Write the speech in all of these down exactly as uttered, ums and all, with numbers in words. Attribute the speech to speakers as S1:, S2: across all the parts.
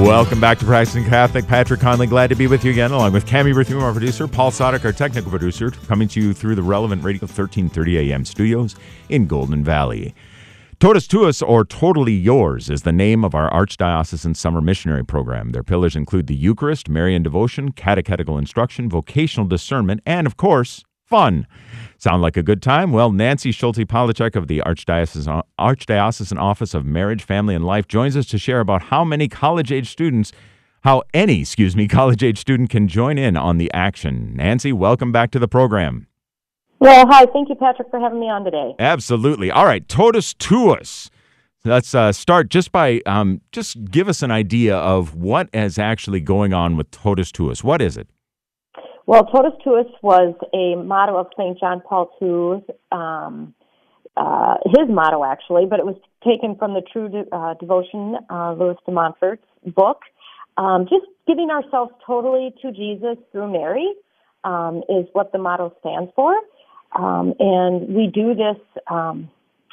S1: Welcome back to Practicing Catholic. Patrick Conley, glad to be with you again, along with Cami Berthum, our producer, Paul Sadek, our technical producer, coming to you through the Relevant Radio thirteen thirty A M studios in Golden Valley. Totus Tuus, or Totally Yours, is the name of our Archdiocesan Summer Missionary Program. Their pillars include the Eucharist, Marian devotion, catechetical instruction, vocational discernment, and, of course, fun. Sound like a good time? Well, Nancy Schulte-Palachuk of the Archdiocesan, Archdiocesan Office of Marriage, Family, and Life joins us to share about how many college-age students, how any, excuse me, college-age student can join in on the action. Nancy, welcome back to the program.
S2: Well, hi. Thank you, Patrick, for having me on today.
S1: Absolutely. All right, Totus Tuus. Let's uh, start just by, um, just give us an idea of what is actually going on with Totus Tuus. What is it?
S2: Well, Totus Tuus was a motto of Saint John Paul the Second's, um, uh, his motto, actually, but it was taken from the True De- uh, Devotion, uh, Louis de Montfort's book. Um, just giving ourselves totally to Jesus through Mary um, is what the motto stands for. Um, and we do this um,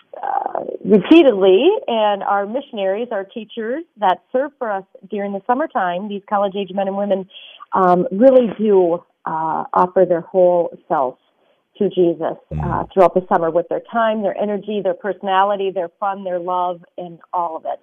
S2: uh, repeatedly, and our missionaries, our teachers that serve for us during the summertime, these college-age men and women, um, really do uh, offer their whole self to Jesus uh, throughout the summer with their time, their energy, their personality, their fun, their love, and all of it.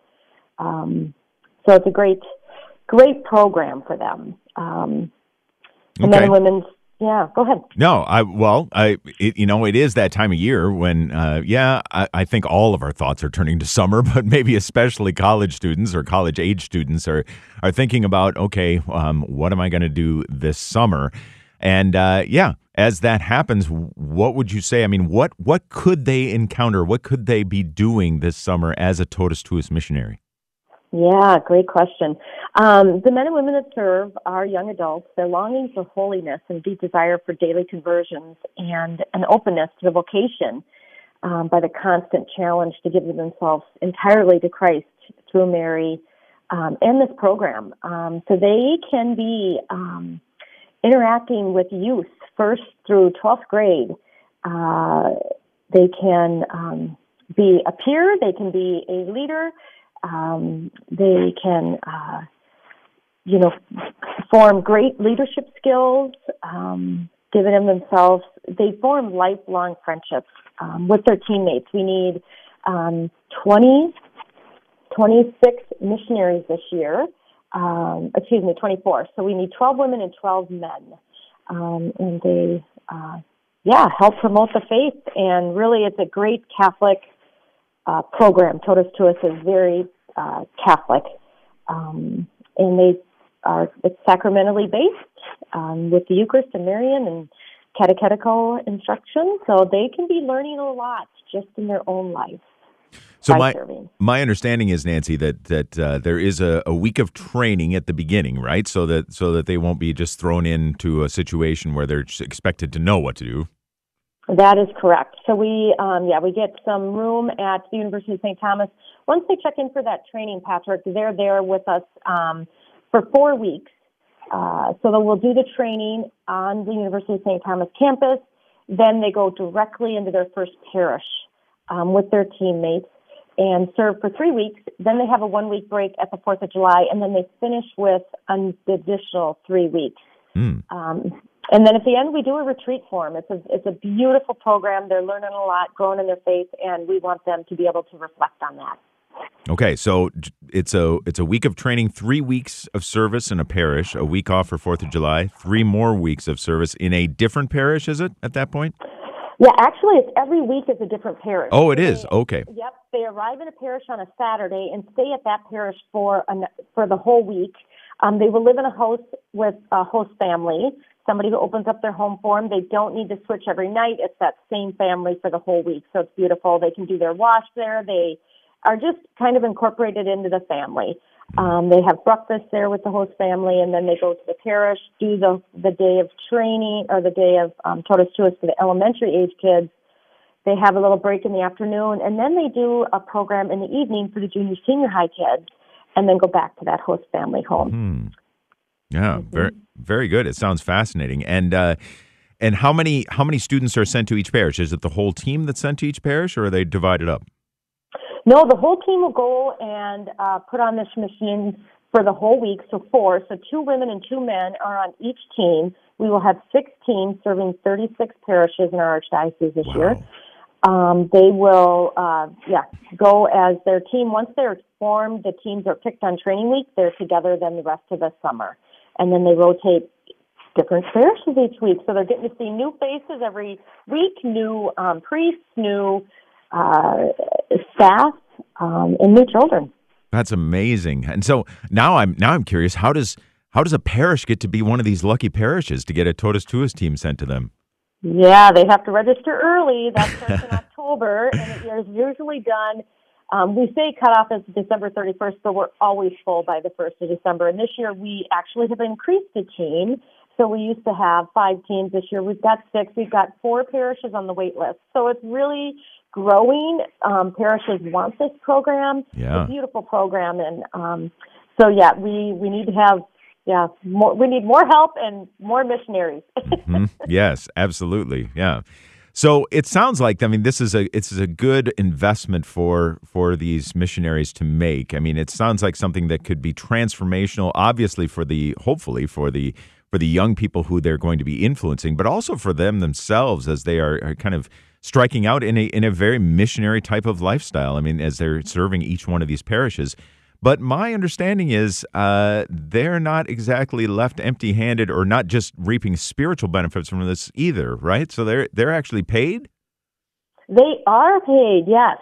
S2: Um, so it's a great, great program for them. Um, the
S1: Okay.
S2: men and women's Yeah, go ahead.
S1: No, I well, I it, you know, it is that time of year when, uh, yeah, I, I think all of our thoughts are turning to summer, but maybe especially college students or college age students are are thinking about, okay, um, what am I going to do this summer? And uh, yeah, as that happens, what would you say? I mean, what what could they encounter? What could they be doing this summer as a Totus Tuus missionary?
S2: Yeah, great question. Um, the men and women that serve are young adults. They're longing for holiness and deep desire for daily conversions and an openness to the vocation um, by the constant challenge to give themselves entirely to Christ through Mary um, and this program. Um, so they can be um, interacting with youth first through twelfth grade. Uh, they can um, be a peer. They can be a leader. Um, they can, uh, you know, form great leadership skills, um, giving them themselves. They form lifelong friendships um, with their teammates. We need um, twenty, twenty-six missionaries this year. Um, excuse me, twenty-four. So we need twelve women and twelve men. Um, and they, uh, yeah, help promote the faith. And really, it's a great Catholic Uh, program. Totus Tuus is very uh, Catholic, um, and they are it's sacramentally based um, with the Eucharist and Marian and catechetical instruction, so they can be learning a lot just in their own life.
S1: So my my understanding is, Nancy, that that uh, there is a, a week of training at the beginning, right? So that so that they won't be just thrown into a situation where they're just expected to know what to do.
S2: That is correct. So we, um, yeah, we get some room at the University of Saint Thomas. Once they check in for that training, Patrick, they're there with us um, for four weeks. Uh, so then we'll do the training on the University of Saint Thomas campus. Then they go directly into their first parish um, with their teammates and serve for three weeks. Then they have a one-week break at the fourth of July, and then they finish with an additional three weeks.
S1: Mm.
S2: Um, And then at the end, we do a retreat for them. It's a, it's a beautiful program. They're learning a lot, growing in their faith, and we want them to be able to reflect on that.
S1: Okay, so it's a it's a week of training, three weeks of service in a parish, a week off for fourth of July, three more weeks of service in a different parish, is it, at that point?
S2: Yeah, actually, it's every week is a different parish.
S1: Oh, it
S2: they,
S1: is? Okay.
S2: Yep, they arrive in a parish on a Saturday and stay at that parish for an, for the whole week. Um, they will live in a host with a host family, somebody who opens up their home for them. They don't need to switch every night. It's that same family for the whole week, so it's beautiful. They can do their wash there. They are just kind of incorporated into the family. Um, they have breakfast there with the host family, and then they go to the parish, do the the day of training or the day of um, Totus Tuus for the elementary age kids. They have a little break in the afternoon, and then they do a program in the evening for the junior senior high kids, and then go back to that host family home.
S1: Hmm. Yeah, mm-hmm. very very good. It sounds fascinating. And uh, and how many how many students are sent to each parish? Is it the whole team that's sent to each parish, or are they divided up?
S2: No, the whole team will go and uh, put on this mission for the whole week, so four. So two women and two men are on each team. We will have six teams serving thirty-six parishes in our archdiocese this
S1: Wow.
S2: year. Um, they will, uh, yeah, go as their team. Once they're formed, the teams are picked on training week. They're together then the rest of the summer. And then they rotate different parishes each week. So they're getting to see new faces every week, new um, priests, new uh, staff, um, and new children.
S1: That's amazing. And so now I'm now I'm curious, how does how does a parish get to be one of these lucky parishes to get a Totus Tuus team sent to them?
S2: Yeah, they have to register early. That starts in October, and it is usually done. Um, we say cutoff is December thirty-first, but we're always full by the first of December. And this year we actually have increased the team. So we used to have five teams. This year we've got six. We've got four parishes on the wait list. So it's really growing. Um, parishes want this program.
S1: Yeah.
S2: It's a beautiful program. And um, so, yeah, we, we need to have Yeah, more, we need more help and more missionaries.
S1: Mm-hmm. Yes, absolutely. Yeah. So it sounds like, I mean, this is a it's a good investment for for these missionaries to make. I mean, it sounds like something that could be transformational, obviously for the hopefully for the for the young people who they're going to be influencing, but also for them themselves as they are, are kind of striking out in a in a very missionary type of lifestyle. I mean, as they're serving each one of these parishes. But my understanding is uh, they're not exactly left empty-handed or not just reaping spiritual benefits from this either, right? So they're they're actually paid?
S2: They are paid, yes.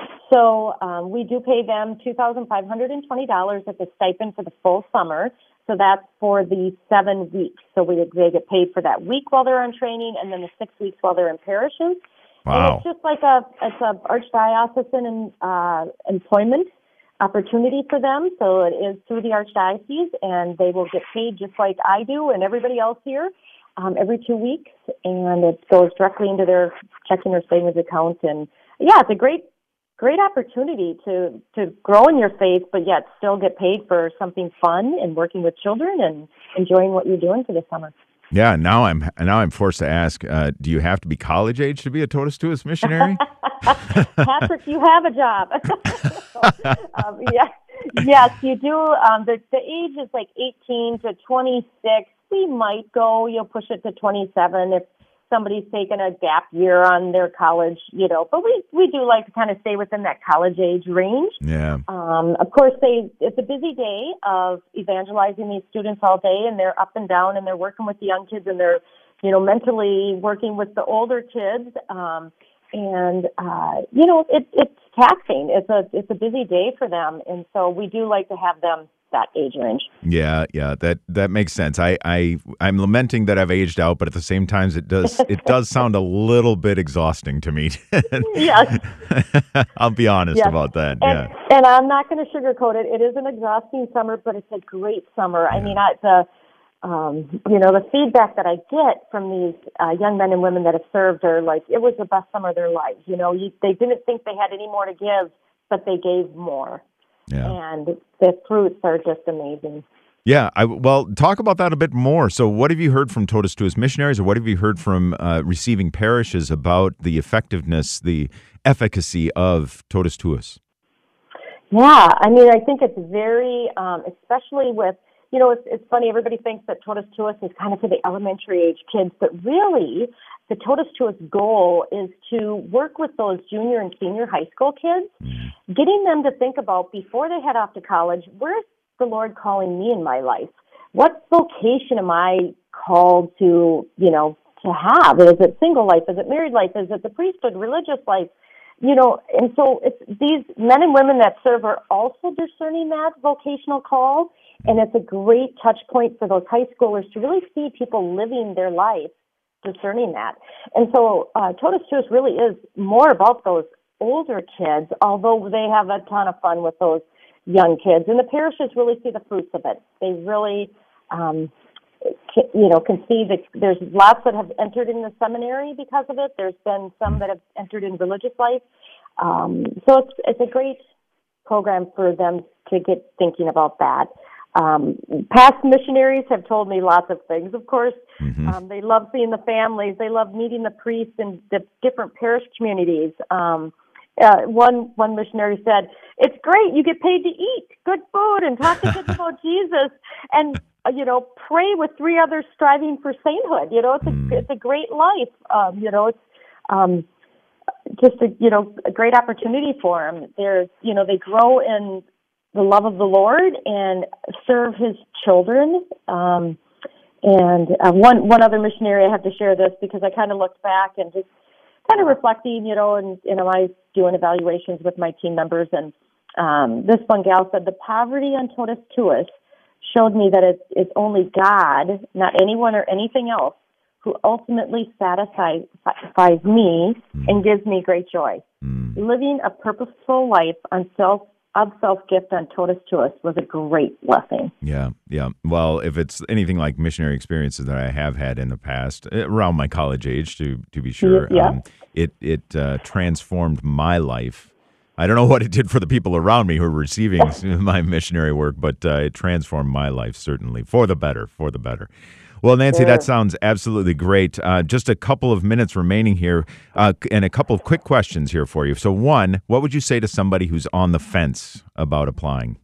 S2: So um, we do pay them two thousand five hundred twenty dollars as a stipend for the full summer. So that's for the seven weeks. So we they get paid for that week while they're on training, and then the six weeks while they're in parishes.
S1: Wow.
S2: And it's just like a it's a archdiocesan uh, employment opportunity for them. So it is through the archdiocese, and they will get paid just like I do and everybody else here um, every two weeks, and it goes directly into their checking or savings account. And yeah, it's a great, great opportunity to to grow in your faith, but yet still get paid for something fun and working with children and enjoying what you're doing for the summer.
S1: Yeah, now I'm now I'm forced to ask: uh, do you have to be college age to be a Totus Tuus missionary?
S2: Patrick, you have a job. um, yes, yes, you do. Um, the the age is like eighteen to twenty-six. We might go. You'll push it to twenty-seven if somebody's taken a gap year on their college, you know. But we we do like to kind of stay within that college age range.
S1: Yeah.
S2: Um, of course, they it's a busy day of evangelizing these students all day, and they're up and down, and they're working with the young kids, and they're, you know, mentally working with the older kids. Um, and uh, you know, it, it's taxing. It's a it's a busy day for them, and so we do like to have them that age range.
S1: Yeah, yeah, that that makes sense. I, I I'm lamenting that I've aged out, but at the same time, it does it does sound a little bit exhausting to me.
S2: Yes,
S1: I'll be honest
S2: yes.
S1: about that.
S2: And,
S1: yeah,
S2: and I'm not going to sugarcoat it. It is an exhausting summer, but it's a great summer.
S1: Yeah.
S2: I mean, I, the um, you know, the feedback that I get from these uh, young men and women that have served are like, it was the best summer of their lives. You know, you, they didn't think they had any more to give, but they gave more.
S1: Yeah.
S2: And the fruits are just amazing.
S1: Yeah. I, well, talk about that a bit more. So what have you heard from Totus Tuus missionaries, or what have you heard from uh, receiving parishes about the effectiveness, the efficacy of Totus Tuus?
S2: Yeah. I mean, I think it's very, um, especially with, you know, it's, it's funny, everybody thinks that Totus Tuus is kind of for the elementary age kids, but really the Totus Tuus goal is to work with those junior and senior high school kids, mm. getting them to think about, before they head off to college, where's the Lord calling me in my life? What vocation am I called to, you know, to have? Is it single life? Is it married life? Is it the priesthood, religious life? You know, and so it's these men and women that serve are also discerning that vocational call, and it's a great touch point for those high schoolers to really see people living their life discerning that. And so uh, Totus Tuus really is more about those older kids, although they have a ton of fun with those young kids. And the parishes really see the fruits of it. They really, um, can, you know, can see that there's lots that have entered in the seminary because of it. There's been some that have entered in religious life. Um, so it's it's a great program for them to get thinking about that. Um, past missionaries have told me lots of things, of course. Mm-hmm. Um, they love seeing the families. They love meeting the priests in the different parish communities. Um, uh, one one missionary said, "It's great. You get paid to eat. good food and talk to kids about Jesus and, uh, you know, pray with three others striving for sainthood. You know, it's a, mm. it's a great life. Um, you know, it's um, just a, you know, a great opportunity for them. There's, you know, they grow in the love of the Lord and serve his children. Um, and uh, one, one other missionary, I have to share this because I kind of looked back and just kind of reflecting, you know, and, and I doing evaluations with my team members. And um, this one gal said, the poverty on Totus Tuus showed me that it's, it's only God, not anyone or anything else, who ultimately satisfies, satisfies me mm. and gives me great joy. Mm. Living a purposeful life on self of self-gift on Totus Tuus was a great blessing.
S1: Yeah, yeah. Well, if it's anything like missionary experiences that I have had in the past, around my college age, to to be sure,
S2: yeah.
S1: um, it it uh, transformed my life. I don't know what it did for the people around me who were receiving my missionary work, but uh, it transformed my life, certainly, for the better, for the better. Well, Nancy,
S2: sure.
S1: that sounds absolutely great. Uh, just a couple of minutes remaining here uh, and a couple of quick questions here for you. So one, what would you say to somebody who's on the fence about applying?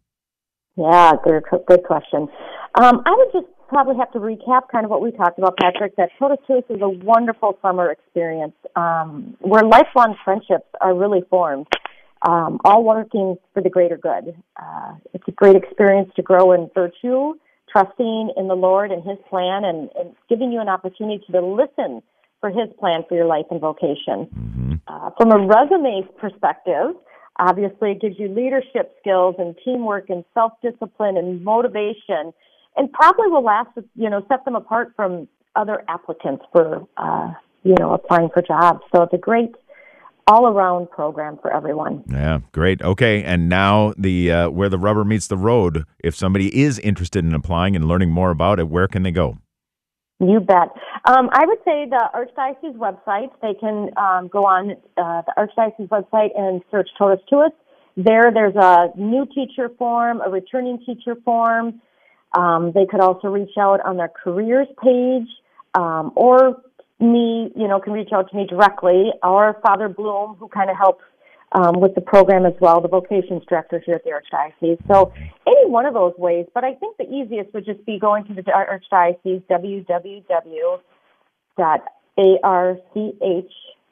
S2: Yeah, good, good question. Um, I would just probably have to recap kind of what we talked about, Patrick, that Totus Tuus is a wonderful summer experience um, where lifelong friendships are really formed, um, all working for the greater good. Uh, it's a great experience to grow in virtue, trusting in the Lord and his plan, and, and giving you an opportunity to listen for his plan for your life and vocation. Mm-hmm. Uh, from a resume perspective, obviously it gives you leadership skills and teamwork and self-discipline and motivation, and probably will last, you know, set them apart from other applicants for, uh, you know, applying for jobs. So it's a great all-around program for everyone.
S1: Yeah, great. Okay, and now the uh, where the rubber meets the road. If somebody is interested in applying and learning more about it, where can they go?
S2: You bet. Um, I would say the Archdiocese website. They can um, go on uh, the Archdiocese website and search Totus Tuus. There, there's a new teacher form, a returning teacher form. Um, they could also reach out on their careers page, um, or me, you know, can reach out to me directly, or Father Bloom, who kind of helps um, with the program as well, the vocations director here at the Archdiocese. So any one of those ways, but I think the easiest would just be going to the Archdiocese, w w w dot archspm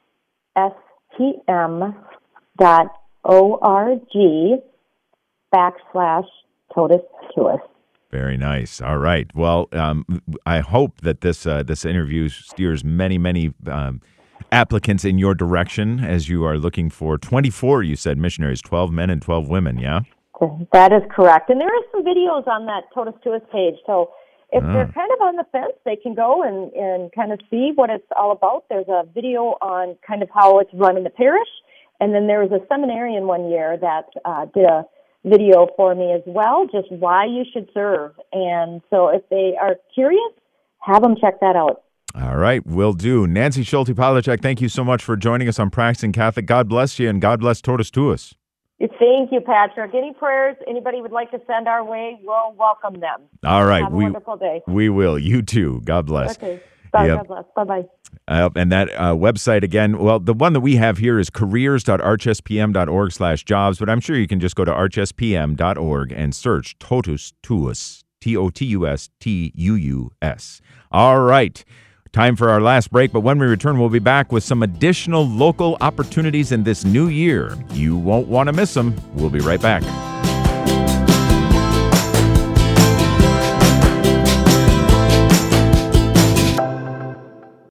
S2: dot org backslash Totus Tuus.
S1: Very nice. All right. Well, um, I hope that this uh, this interview steers many, many um, applicants in your direction as you are looking for twenty-four, you said, missionaries, twelve men and twelve women, yeah?
S2: That is correct. And there are some videos on that Totus Tuus page. So if ah. they're kind of on the fence, they can go and, and kind of see what it's all about. There's a video on kind of how it's run in the parish. And then there was a seminarian one year that uh, did a video for me as well, just why you should serve. And so if they are curious, have them check that out.
S1: All right, will do. Nancy Schulte-Palachuk, thank you so much for joining us on Practicing Catholic. God bless you, and God bless Totus Tuus.
S2: Thank you, Patrick. Any prayers anybody would like to send our way, we'll welcome them.
S1: All right.
S2: Have a
S1: we,
S2: wonderful day.
S1: We will. You too. God bless.
S2: Okay. Bye,
S1: yep.
S2: God bless. Bye-bye.
S1: Uh, and that uh, website, again, well, the one that we have here is careers dot archspm dot org slash jobs, but I'm sure you can just go to arch s p m dot org and search Totus Tuus, T O T U S T U U S. All right. Time for our last break, but when we return, we'll be back with some additional local opportunities in this new year. You won't want to miss them. We'll be right back.